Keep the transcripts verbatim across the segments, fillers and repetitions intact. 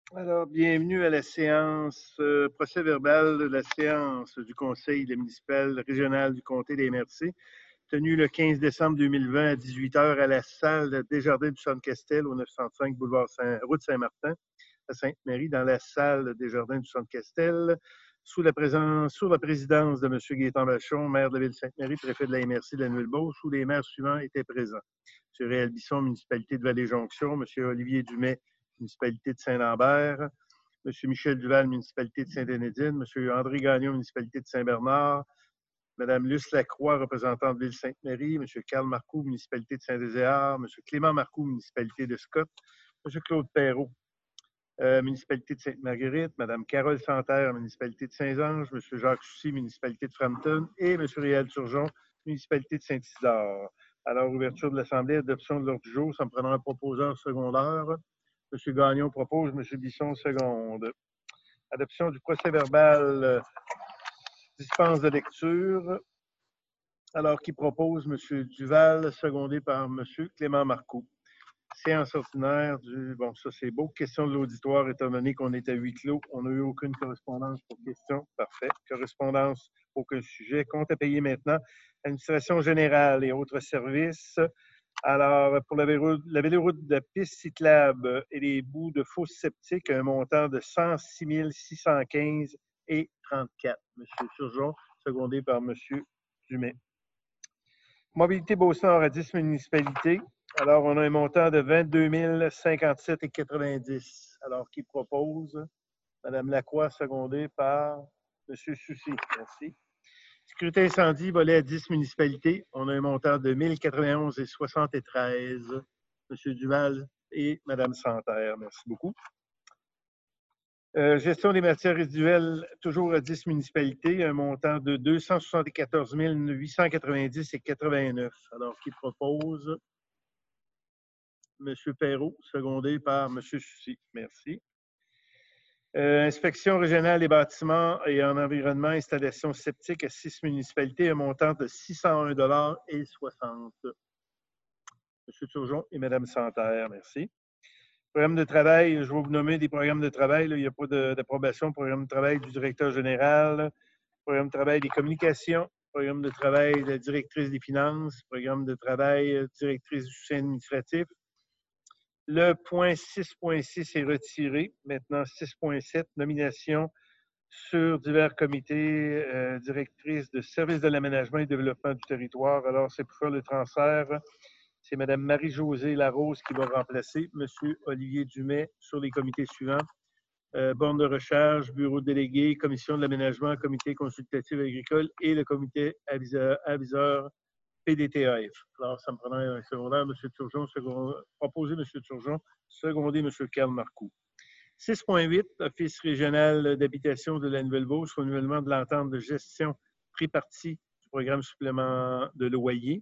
Alors, bienvenue à la séance euh, procès-verbal de la séance du Conseil municipal régional du Comté des Merci, tenue le quinze décembre deux mille vingt à dix-huit heures à la salle Desjardins du Centre-Castel au neuf cent cinq boulevard Saint, route Saint-Martin à Sainte-Marie, dans la salle Desjardins du Centre-Castel, sous la présence, sous la présidence de M. Gaétan Vachon, maire de la ville de Sainte-Marie, préfet de la M R C de la Nouvelle-Beauce, où les maires suivants étaient présents. M. Réal Bisson, municipalité de Vallée-Jonction, M. Olivier Dumais, municipalité de Saint-Lambert, M. Michel Duval, municipalité de Sainte-Énédine, M. André Gagnon, municipalité de Saint-Bernard, Mme Luce Lacroix, représentante de Ville-Sainte-Marie, M. Carl Marcoux, municipalité de Saint-Désert, M. Clément Marcoux, municipalité de Scott, M. Claude Perrault, euh, municipalité de Sainte-Marguerite, Mme Carole Santerre, municipalité de Saint-Ange, M. Jacques Soucy, municipalité de Frampton, et M. Réal Turgeon, municipalité de Saint-Isidore. Alors, ouverture de l'Assemblée, adoption de l'ordre du jour, ça me prendra un proposeur secondaire. M. Gagnon propose, M. Bisson seconde. Adoption du procès-verbal, euh, dispense de lecture. Alors, qui propose M. Duval, secondé par M. Clément Marcoux. Séance ordinaire du... Bon, ça, c'est beau. Question de l'auditoire, étant donné qu'on est à huis clos. On n'a eu aucune correspondance pour question. Parfait. Correspondance, aucun sujet. Compte à payer maintenant. Administration générale et autres services. Alors, pour la véloroute de piste cyclable et les bouts de fosse septique, un montant de cent six mille six cent quinze et trente-quatre. M. Turgeon, secondé par M. Dumais. Mobilité Beauce-Nord à dix municipalités. Alors, on a un montant de vingt-deux mille cinquante-sept et quatre-vingt-dix. Alors, qui propose? Mme Lacroix, secondée par M. Soucy. Merci. Sécurité incendie, volet à dix municipalités. On a un montant de mille quatre-vingt-onze et soixante-treize. M. Duval et Mme Santerre. Merci beaucoup. Euh, gestion des matières résiduelles, toujours à dix municipalités, un montant de deux cent soixante-quatorze mille huit cent quatre-vingt-dix et quatre-vingt-neuf. Alors, qui propose? M. Perrault, secondé par M. Soucy. Merci. Euh, inspection régionale des bâtiments et en environnement, installation septique à six municipalités, un montant de six cent un dollars et soixante. M. Turgeon et Mme Santerre, merci. Programme de travail, je vais vous nommer des programmes de travail. Là, il n'y a pas d'approbation. Programme de travail du directeur général, programme de travail des communications, programme de travail de la directrice des finances, programme de travail directrice du soutien administratif. Le point six point six est retiré. Maintenant, six point sept, nomination sur divers comités, euh, directrice de services de l'aménagement et développement du territoire. Alors, c'est pour faire le transfert. C'est Mme Marie-Josée Larose qui va remplacer M. Olivier Dumais sur les comités suivants. Euh, borne de recherche, bureau délégué, commission de l'aménagement, comité consultatif agricole et le comité aviseur, aviseur P D T A F. Alors, ça me prendrait un secondaire, M. Turgeon, second, proposé M. Turgeon, secondé M. Carl Marcoux. six point huit, Office régional d'habitation de la Nouvelle-Beauce, renouvellement de l'entente de gestion tripartie du programme supplément de loyer.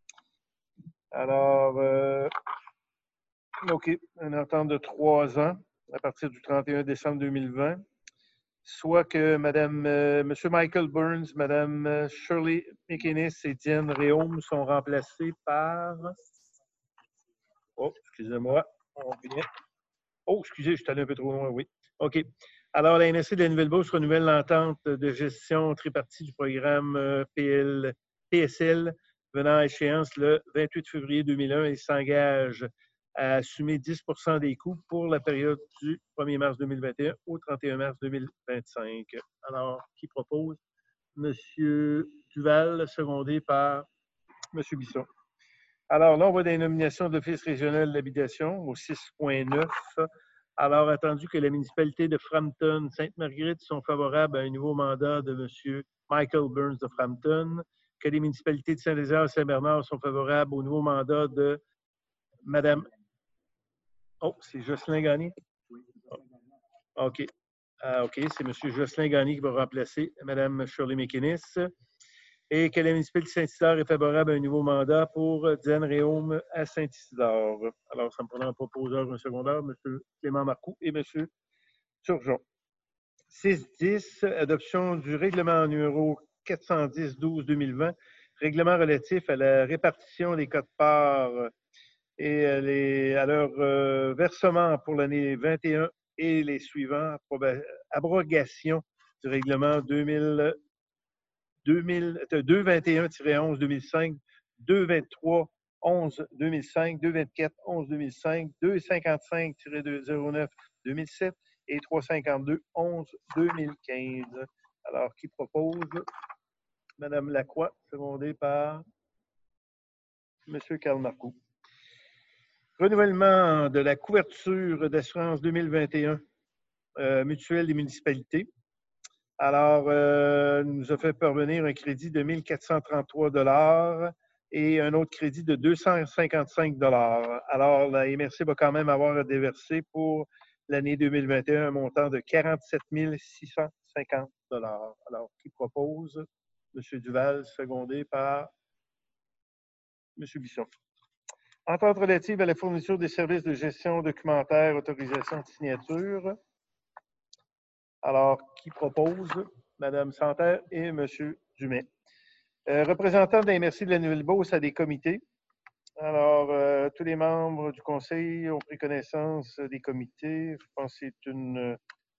Alors, euh, OK, une entente de trois ans à partir du trente et un décembre deux mille vingt, soit que Mme, euh, M. Michael Burns, Mme Shirley McInnes et Diane Réaume sont remplacés par... Oh, excusez-moi, on vient... Oh, excusez, je suis allé un peu trop loin, oui. OK. Alors, la N S C de la Nouvelle-Beauce renouvelle l'entente de gestion tripartie du programme P L, P S L venant à échéance le vingt-huit février deux mille un et s'engage à assumer dix pour cent des coûts pour la période du premier mars deux mille vingt et un au trente et un mars deux mille vingt-cinq. Alors, qui propose? M. Duval, secondé par M. Bisson. Alors là, on va dans les nominations de l'Office régional d'habitation au six point neuf. Alors, attendu que la municipalité de Frampton, Sainte-Marguerite sont favorables à un nouveau mandat de M. Michael Burns de Frampton, que les municipalités de Saint-Désert et Saint-Bernard sont favorables au nouveau mandat de Mme... Oh, c'est Jocelyn Gagné? Oh. OK. Ah, OK, c'est M. Jocelyn Gagné qui va remplacer Mme Shirley McInnes. Et que la municipalité de Saint-Isidore est favorable à un nouveau mandat pour Diane Réaume à Saint-Isidore. Alors, ça me prendra un proposeur, un secondaire, M. Clément Marcoux et M. Turgeon. six dix, adoption du règlement numéro quatre cent dix douze deux mille vingt, règlement relatif à la répartition des quotes-parts et les, à leur euh, versement pour l'année vingt et un et les suivants. Abrogation du règlement deux mille, deux mille, deux vingt et un onze deux mille cinq, deux vingt-trois onze deux mille cinq, deux vingt-quatre onze deux mille cinq, deux cinquante-cinq zéro neuf deux mille sept et trois cinquante-deux onze deux mille quinze. Alors, qui propose? Madame Lacroix, secondée par M. Karl Marcoux. Renouvellement de la couverture d'assurance deux mille vingt et un euh, mutuelle des municipalités. Alors, euh, nous a fait parvenir un crédit de mille quatre cent trente-trois dollars et un autre crédit de deux cent cinquante-cinq dollars. Alors, la M R C va quand même avoir à déverser pour l'année deux mille vingt et un un montant de quarante-sept mille six cent cinquante dollars. Alors, qui propose? M. Duval, secondé par M. Bisson. Entente relative à la fourniture des services de gestion documentaire, autorisation de signature. Alors, qui propose? Mme Santerre et M. Dumais. Euh, représentant de la M R C de la Nouvelle-Beauce à des comités. Alors, euh, tous les membres du conseil ont pris connaissance des comités. Je pense que c'est une,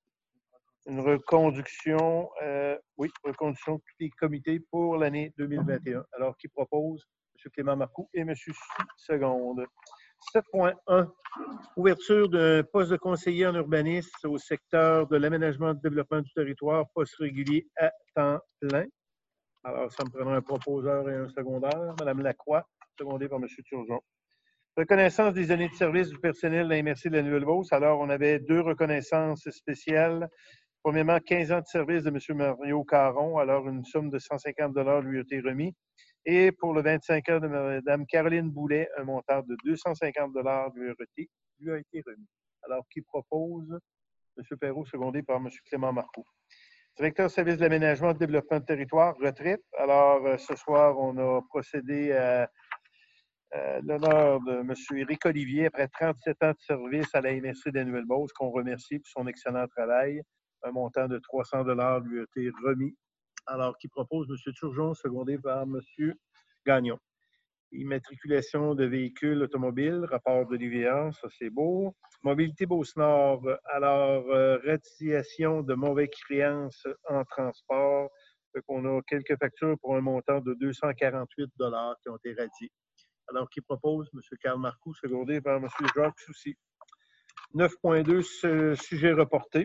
une reconduction, euh, oui, reconduction de tous les comités pour l'année deux mille vingt et un. Alors, qui propose? M. Clément Marcoux et M. Su Seconde. sept point un, ouverture d'un poste de conseiller en urbanisme au secteur de l'aménagement et du développement du territoire, poste régulier à temps plein. Alors, ça me prendra un proposeur et un secondaire. Mme Lacroix, secondée par M. Turgeon. Reconnaissance des années de service du personnel de la M R C de la Nouvelle-Beauce. Alors, on avait deux reconnaissances spéciales. Premièrement, quinze ans de service de M. Mario Caron. Alors, une somme de cent cinquante dollars lui a été remis. Et pour le vingt-cinq ans de Mme Caroline Boulet, un montant de deux cent cinquante dollars lui, lui a été remis. Alors, qui propose? M. Perrault, secondé par M. Clément Marcoux. Directeur de service de l'aménagement et du développement du territoire, retraite. Alors, euh, ce soir, on a procédé à, à l'honneur de M. Éric Olivier, après trente-sept ans de service à la M R C de la Nouvelle-Beauce, qu'on remercie pour son excellent travail. Un montant de trois cents dollars lui a été remis. Alors, qui propose? M. Turgeon, secondé par M. Gagnon. Immatriculation de véhicules automobiles, rapport de l'I V A, ça c'est beau. Mobilité Beauce-Nord, alors euh, radiation de mauvaises créances en transport. Donc, on a quelques factures pour un montant de deux cent quarante-huit dollars qui ont été radiées. Alors, qui propose? M. Karl Marcoux, secondé par M. Jacques Soucy. neuf point deux, sujet reporté.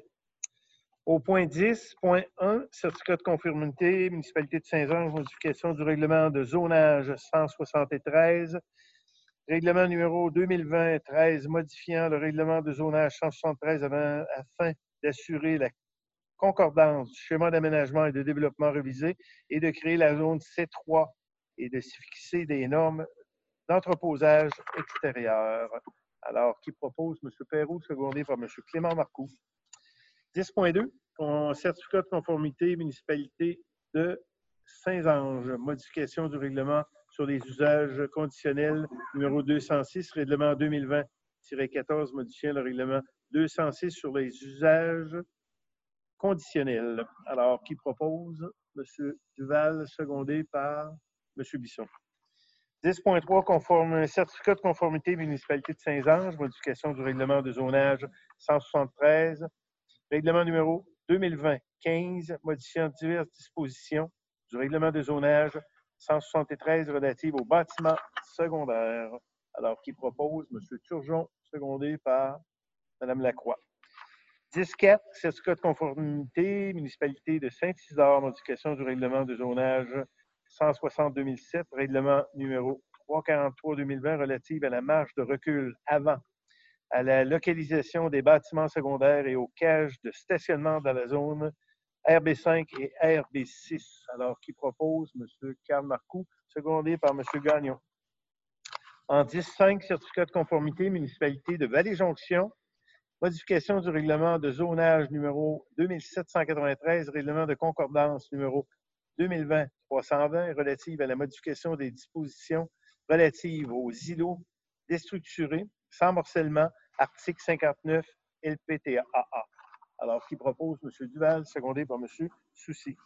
Au point dix point un, certificat de conformité, municipalité de Saint-Georges, modification du règlement de zonage cent soixante-treize, règlement numéro deux mille vingt treize, modifiant le règlement de zonage cent soixante-treize avant, afin d'assurer la concordance du schéma d'aménagement et de développement révisé et de créer la zone C trois et de fixer des normes d'entreposage extérieur. Alors, qui propose? M. Perrault, secondé par M. Clément Marcoux. dix point deux, certificat de conformité municipalité de Saint-Ange, modification du règlement sur les usages conditionnels numéro deux cent six, règlement deux mille vingt quatorze, modifiant le règlement deux cent six sur les usages conditionnels. Alors, qui propose? M. Duval, secondé par M. Bisson. dix point trois, conforme, certificat de conformité municipalité de Saint-Ange, modification du règlement de zonage cent soixante-treize, règlement numéro deux mille vingt quinze, modifiant diverses dispositions du règlement de zonage cent soixante-treize relative aux bâtiments secondaires. Alors, qui propose? M. Turgeon, secondé par Mme Lacroix. dix point quatre, certificat de conformité, municipalité de Saint-Isidore, modification du règlement de zonage cent soixante deux mille sept, règlement numéro trois cent quarante-trois deux mille vingt relative à la marge de recul avant, à la localisation des bâtiments secondaires et aux cages de stationnement dans la zone R B cinq et R B six. Alors, qui propose? M. Karl Marcoux, secondé par M. Gagnon. En dix point cinq, certificat de conformité, municipalité de Vallée-Jonction, modification du règlement de zonage numéro deux mille sept cent quatre-vingt-treize, règlement de concordance numéro deux mille vingt trois cent vingt, relative à la modification des dispositions relatives aux îlots déstructurés, sans morcellement, article cinquante-neuf L P T A A. Alors, qui propose? M. Duval, secondé par M. Soucy.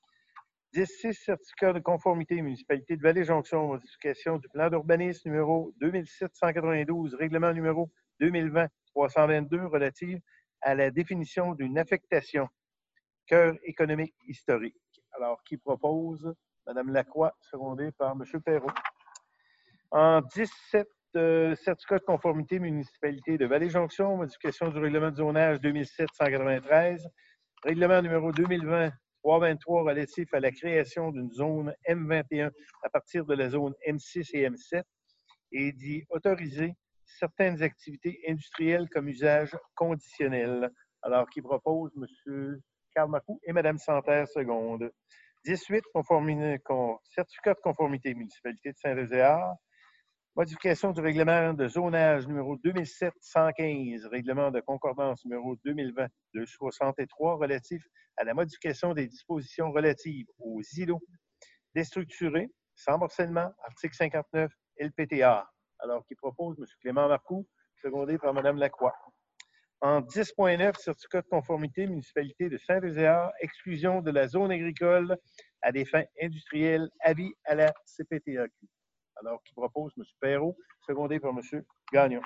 dix point six, certificat de conformité, municipalité de Vallée-Jonction, modification du plan d'urbanisme numéro deux mille sept cent quatre-vingt-douze, règlement numéro deux mille vingt trois cent vingt-deux, relative à la définition d'une affectation, cœur économique historique. Alors, qui propose? Mme Lacroix, secondée par M. Perrault. En dix-sept, euh, certificat de conformité municipalité de Vallée-Jonction, modification du règlement de zonage deux mille sept cent quatre-vingt-treize, règlement numéro deux mille vingt trois vingt-trois relatif à la création d'une zone M vingt et un à partir de la zone M six et M sept et d'y autoriser certaines activités industrielles comme usage conditionnel. Alors, qui propose? M. Carl Macou et Mme Santerre, seconde. dix-huit, certificat de conformité municipalité de Saint-Rézéard, modification du règlement de zonage numéro deux mille sept cent quinze, règlement de concordance numéro deux mille vingt deux cent soixante-trois relatif à la modification des dispositions relatives aux îlots déstructurés, sans morcellement, article cinquante-neuf L P T A. Alors, qui propose? M. Clément Marcoux, secondé par Mme Lacroix. En dix point neuf, certificat de conformité municipalité de Saint-Rézéard, exclusion de la zone agricole à des fins industrielles, avis à la C P T A Q. Alors, qui propose? M. Perrault, secondé par M. Gagnon.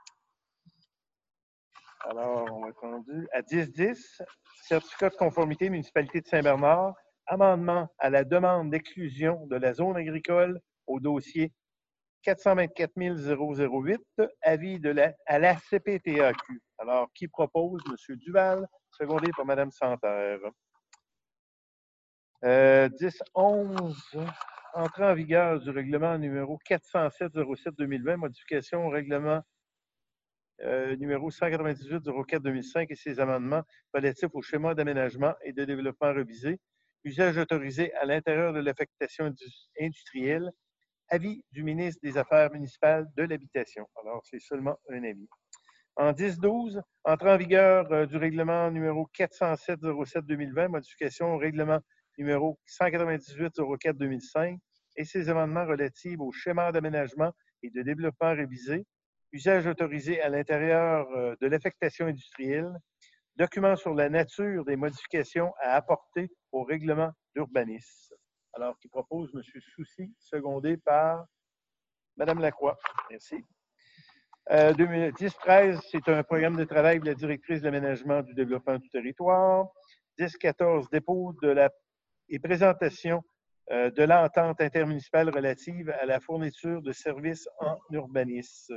Alors, on va rendu à dix dix, certificat de conformité municipalité de Saint-Bernard, amendement à la demande d'exclusion de la zone agricole au dossier quatre cent vingt-quatre mille huit, avis de la, à la C P T A Q. Alors, qui propose? M. Duval, secondé par Mme Santerre. Euh, dix onze, entrée en vigueur du règlement numéro quatre cent sept zéro sept deux mille vingt, modification au règlement euh, numéro cent quatre-vingt-dix-huit zéro quatre deux mille cinq et ses amendements relatifs au schéma d'aménagement et de développement révisé, usage autorisé à l'intérieur de l'affectation industrielle, avis du ministre des Affaires municipales de l'Habitation. Alors, c'est seulement un avis. En dix douze, entrée en vigueur euh, du règlement numéro quatre cent sept zéro sept deux mille vingt, modification au règlement numéro cent quatre-vingt-dix-huit zéro quatre deux mille cinq et ses amendements relatifs au schéma d'aménagement et de développement révisé, usage autorisé à l'intérieur euh, de l'affectation industrielle, documents sur la nature des modifications à apporter au règlement d'urbanisme. Alors, qui propose M. Soucy, secondé par Mme Lacroix. Merci. Euh, deux mille dix treize, c'est un programme de travail de la directrice de l'aménagement du développement du territoire. dix quatorze, dépôt de la et présentation euh, de l'entente intermunicipale relative à la fourniture de services en urbanisme.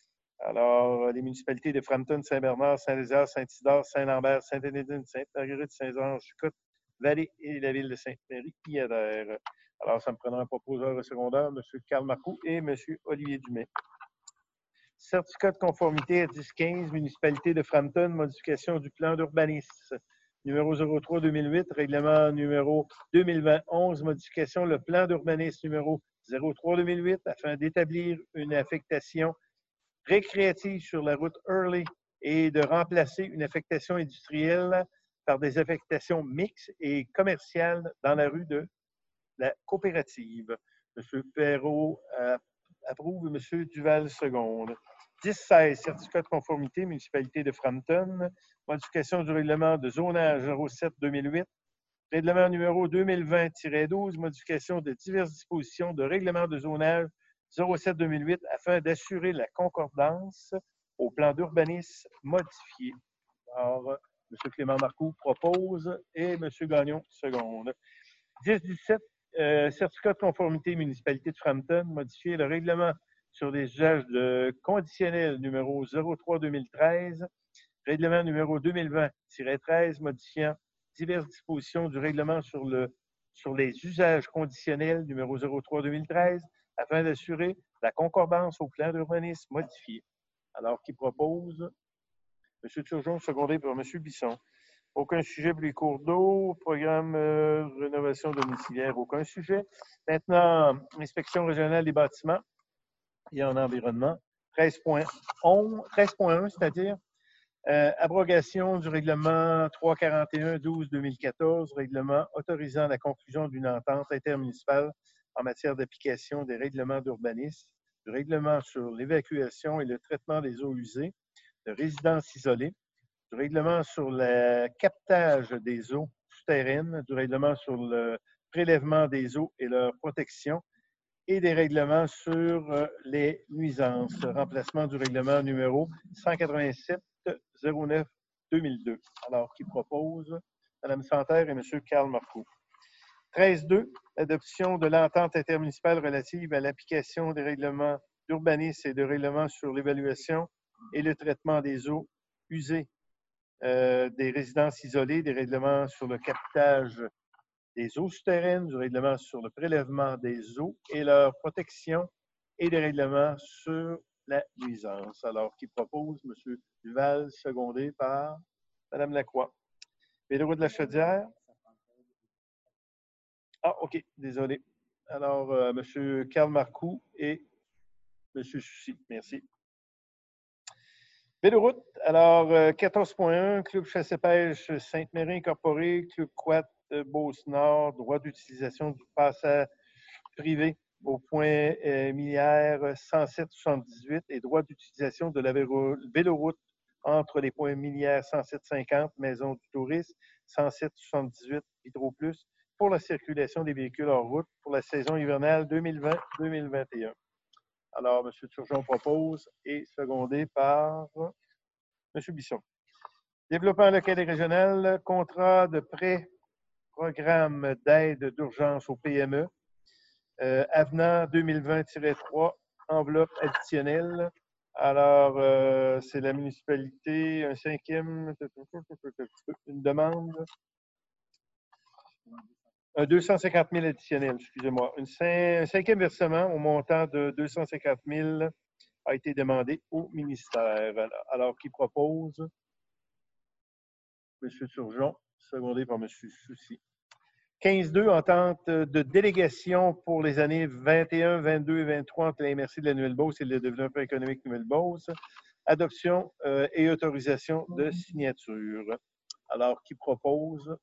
Alors, les municipalités de Frampton, Saint-Bernard, Saint-Lézard, Saint-Isidore, Saint-Lambert, Sainte-Énédine, Sainte-Marguerite, Saint-Georges, Chucotte, Vallée et la ville de Sainte-Marie y adhèrent. Alors, ça me prendra un proposeur secondaire, M. Carl Marcoux et M. Olivier Dumais. Certificat de conformité à dix quinze, municipalité de Frampton, modification du plan d'urbanisme. Numéro zéro trois deux mille huit, règlement numéro deux mille vingt onze, modification le plan d'urbanisme numéro zéro trois deux mille huit afin d'établir une affectation récréative sur la route Hurley et de remplacer une affectation industrielle par des affectations mixtes et commerciales dans la rue de la coopérative. M. Perrault euh, approuve, M. Duval seconde. dix seize, certificat de conformité, municipalité de Frampton, modification du règlement de zonage zéro sept deux mille huit, règlement numéro deux mille vingt douze, modification de diverses dispositions de règlement de zonage zéro sept deux mille huit afin d'assurer la concordance au plan d'urbanisme modifié. Alors, M. Clément Marcoux propose et M. Gagnon seconde. dix dix-sept, euh, certificat de conformité municipalité de Frampton, modifier le règlement sur les usages de conditionnels numéro zéro trois deux mille treize, règlement numéro deux mille vingt treize, modifiant diverses dispositions du règlement sur, le, sur les usages conditionnels numéro zéro trois deux mille treize afin d'assurer la concordance au plan d'urbanisme modifié. Alors, qui propose? M. Turgeon, secondé par M. Bisson. Aucun sujet pour les cours d'eau. Programme euh, rénovation domiciliaire, aucun sujet. Maintenant, inspection régionale des bâtiments et en environnement. treize point un, c'est-à-dire euh, abrogation du règlement trois cent quarante et un douze deux mille quatorze, règlement autorisant la conclusion d'une entente intermunicipale en matière d'application des règlements d'urbanisme, du règlement sur l'évacuation et le traitement des eaux usées, de résidences isolées, du règlement sur le captage des eaux souterraines, du règlement sur le prélèvement des eaux et leur protection, et des règlements sur les nuisances. Remplacement du règlement numéro cent quatre-vingt-sept zéro neuf deux mille deux. Alors, qui propose? Mme Santerre et M. Karl Marcoux. treize deux, l'adoption de l'entente intermunicipale relative à l'application des règlements d'urbanisme et de règlements sur l'évaluation et le traitement des eaux usées euh, des résidences isolées, des règlements sur le captage des eaux souterraines, du règlement sur le prélèvement des eaux et leur protection et des règlements sur la nuisance. Alors, qui propose? M. Duval, secondé par Mme Lacroix. Vélo de la Chaudière. Ah, OK, désolé. Alors, euh, M. Karl Marcoux et M. Soucy. Merci. Véloroute. Alors, euh, quatorze point un, Club Chasse et Pêche Sainte-Marie Incorporé, Club Quat Beauce-Nord, droit d'utilisation du passage privé au point euh, minière cent sept soixante-dix-huit et droit d'utilisation de la véloroute entre les points minières cent sept cinquante, Maison du Tourisme, cent sept soixante-dix-huit, Hydro-Plus, pour la circulation des véhicules hors route pour la saison hivernale deux mille vingt deux mille vingt et un. Alors, M. Turgeon propose et secondé par M. Bisson. Développement local et régional, contrat de prêt, programme d'aide d'urgence au P M E, euh, avenant deux mille vingt tiret trois, enveloppe additionnelle. Alors, euh, c'est la municipalité, un cinquième, une demande, un deux cent cinquante mille additionnel, excusez-moi. Une cin- un cinquième versement au montant de deux cent cinquante mille a été demandé au ministère. Alors, qui propose? M. Turgeon, secondé par M. Soucy. quinze deux, entente de délégation pour les années vingt et un, vingt-deux et vingt-trois entre la M R C de la Nouvelle-Beauce et le développement économique Nouvelle-Beauce. Adoption euh, et autorisation de signature. Alors, qui propose?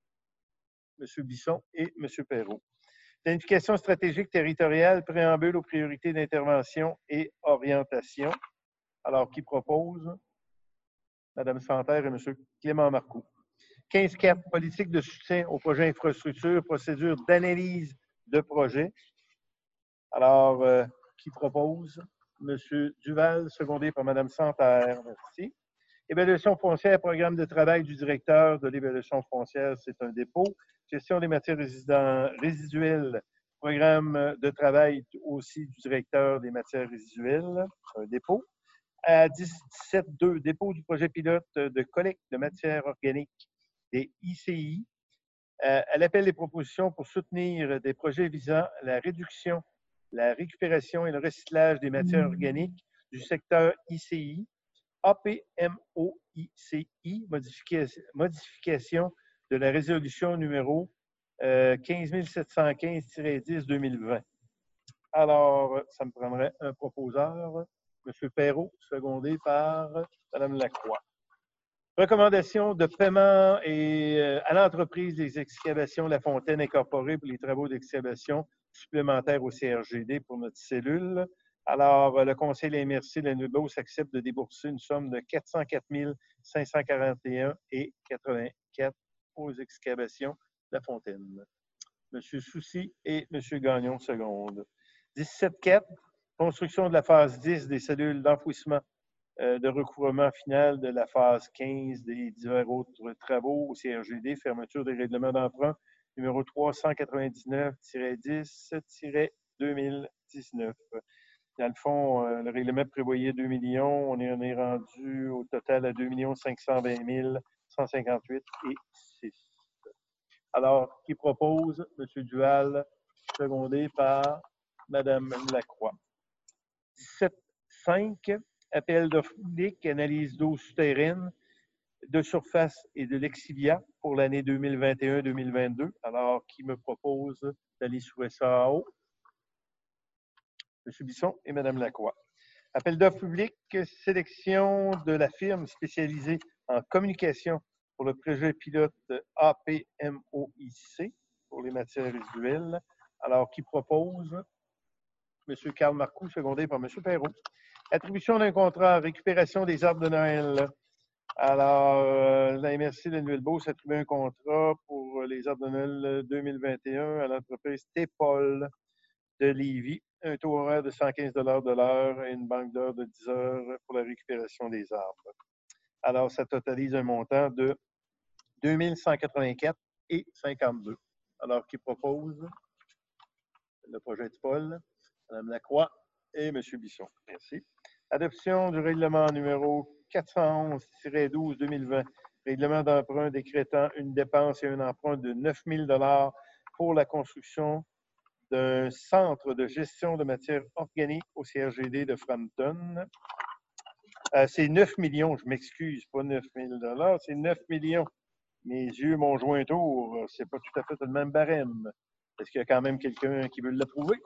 M. Bisson et M. Perrault. Planification stratégique territoriale, préambule aux priorités d'intervention et orientation. Alors, qui propose? Mme Santerre et M. Clément Marcoux. quinze quatre, politique de soutien au projet infrastructure, procédure d'analyse de projet. Alors, euh, qui propose? M. Duval, secondé par Mme Santerre. Merci. Évaluation foncière, programme de travail du directeur de l'évaluation foncière, c'est un dépôt. Gestion des matières résiduelles, programme de travail aussi du directeur des matières résiduelles, un dépôt. À dix-sept deux, dépôt du projet pilote de collecte de matières organiques des I C I. Euh, à l'appel des propositions pour soutenir des projets visant la réduction, la récupération et le recyclage des matières organiques du secteur I C I. A P M O I C I, modification, modification de la résolution numéro euh, quinze mille sept cent quinze tiret dix deux mille vingt. Alors, ça me prendrait un proposeur, M. Perrault, secondé par Mme Lacroix. Recommandation de paiement et, euh, à l'entreprise des excavations La Fontaine Incorporée pour les travaux d'excavation supplémentaires au C R G D pour notre cellule. Alors, le Conseil de la M R C de la Nouvelle-Beauce accepte de débourser une somme de quatre cent quatre mille cinq cent quarante et un et quatre-vingt-quatre aux excavations La Fontaine. M. Soucy et M. Gagnon, seconde. dix-sept quatre, construction de la phase dix des cellules d'enfouissement euh, de recouvrement final de la phase quinze des divers autres travaux au C R G D, fermeture des règlements d'emprunt numéro trois cent quatre-vingt-dix-neuf tiret dix tiret deux mille dix-neuf. Dans le fond, euh, le règlement prévoyait deux millions. On est, on est rendu au total à deux millions cinq cent vingt mille cent cinquante-huit et six. Alors, qui propose? M. Duval, secondé par Mme Lacroix. dix-sept cinq, appel d'offres publiques, analyse d'eau souterraine, de surface et de l'exivia pour l'année deux mille vingt et un deux mille vingt-deux. Alors, qui me propose d'aller sur S A O? M. Bisson et Mme Lacroix. Appel d'offres publiques, sélection de la firme spécialisée en communication pour le projet pilote A P M O I C pour les matières résiduelles. Alors, qui propose? M. Karl Marcoux, secondé par M. Perrault. Attribution d'un contrat, récupération des arbres de Noël. Alors, euh, la M R C de Nouvelle-Beauce attribue un contrat pour les arbres de Noël deux mille vingt et un à l'entreprise T-Pol de Lévis. Un taux horaire de cent quinze dollars de l'heure et une banque d'heures de dix heures pour la récupération des arbres. Alors, ça totalise un montant de deux mille cent quatre-vingt-quatre et cinquante-deux. Alors, qui propose le projet de Paul, Mme Lacroix et M. Bisson. Merci. Adoption du règlement numéro quatre cent onze tiret douze deux mille vingt, règlement d'emprunt décrétant une dépense et un emprunt de neuf mille dollars pour la construction d'un centre de gestion de matières organiques au C R G D de Frampton. Euh, c'est neuf millions, je m'excuse, pas neuf mille dollars, c'est neuf millions. Mes yeux m'ont joué un tour, c'est pas tout à fait le même barème. Est-ce qu'il y a quand même quelqu'un qui veut l'approuver?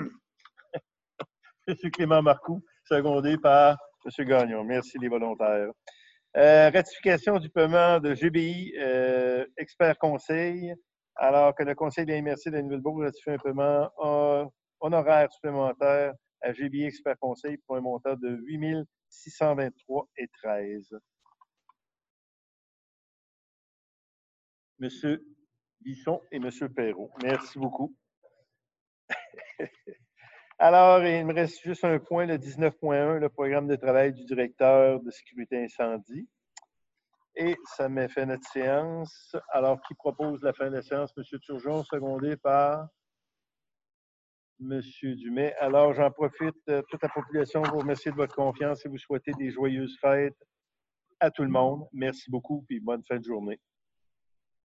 M. Clément Marcoux, secondé par M. Gagnon. Merci les volontaires. Euh, ratification du paiement de G B I euh, Expert Conseil, alors que le Conseil de la M R C de la Nouvelle-Beauce ratifie un paiement euh, honoraire supplémentaire à G B I Expert Conseil pour un montant de huit mille six cent vingt-trois et treize. M. Bisson et M. Perrault. Merci beaucoup. Alors, il me reste juste un point, le dix-neuf point un, le programme de travail du directeur de sécurité incendie. Et ça met fin à notre séance. Alors, qui propose la fin de la séance? M. Turgeon, secondé par M. Dumais. Alors, j'en profite, toute la population vous remercie de votre confiance et vous souhaitez des joyeuses fêtes à tout le monde. Merci beaucoup et bonne fin de journée.